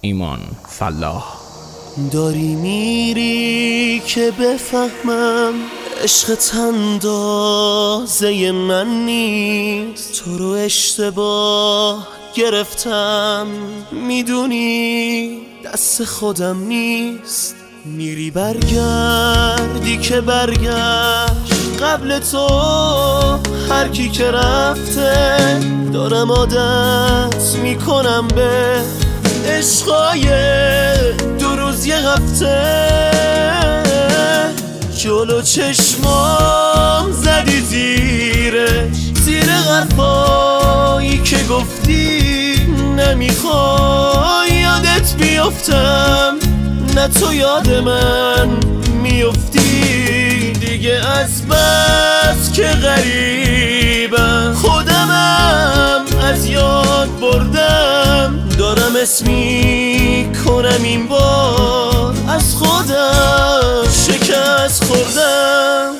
ایمان فلاح. داری میری که بفهمم عشقت اندازه من نیست، تو رو اشتباه گرفتم، میدونی دست خودم نیست. میری برگردی که برگشت قبل تو، هر کی که رفته دارم عادت میکنم به عشقای دو روز یه هفته. جلو چشمام زدی زیر حرفایی که گفتی، نمیخوای یادت بیفتم، نه تو یاد من میفتی. دیگه از بس که غریبم، خودمم از یاد بردم، دارم اسمی کنم این بار، از خودم شکست خوردم.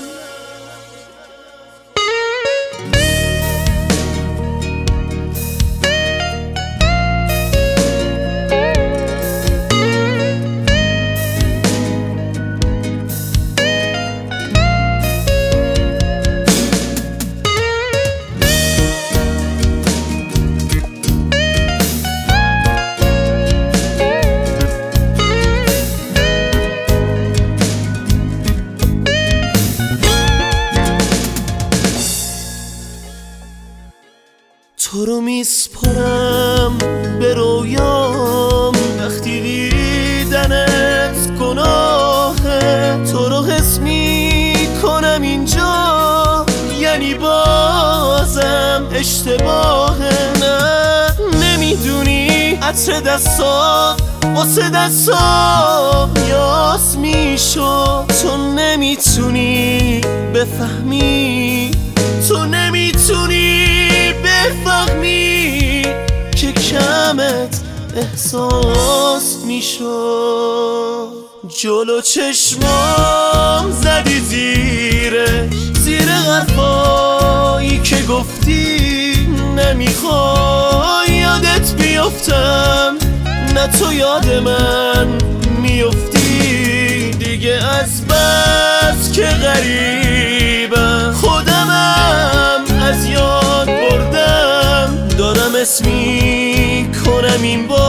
تو رو میسپرم به رویام، وقتی دیدنت گناهه، تو رو حس میکنم اینجا، یعنی بازم اشتباهه. نه نمیدونی عطر دستات واسه دستام یاس میشو، تو نمیتونی بفهمی، تو نمیتونی بفهمی که کمت احساس میشو. جلو چشمام زدی زیر حرفایی که گفتی، نمیخوای یادت بیفتم، نه تو یاد من میفتی. دیگه از بس که غریبم، خودمم از یاد بردم، دارم اسمی کنم این بار،